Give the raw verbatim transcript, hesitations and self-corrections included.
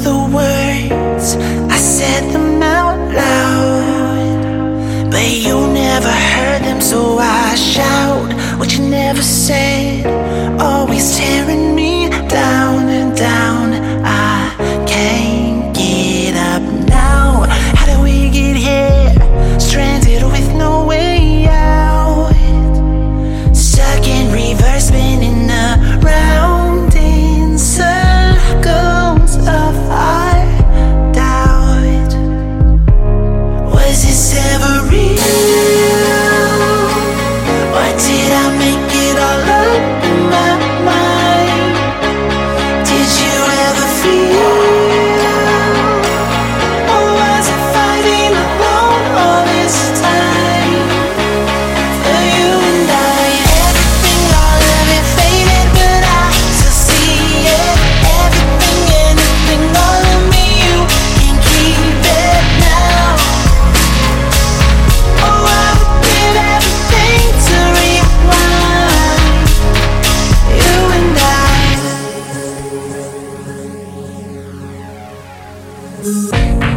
the words, I said them out loud, but you never heard them, so I shout what you never said, always tearing me down and down. I can't get up now. How did we get here? Stranded with no way out, stuck in reverse, spinning around in circles of our doubt. Was this ever real, or did I make it all up in my mind? Did you ever feel, or was it fighting alone all this time? For you and I, everything, all of it faded, but I still see it. Everything, anything, all of me, you can keep it now. Oh, I would give everything to rewind. You and I.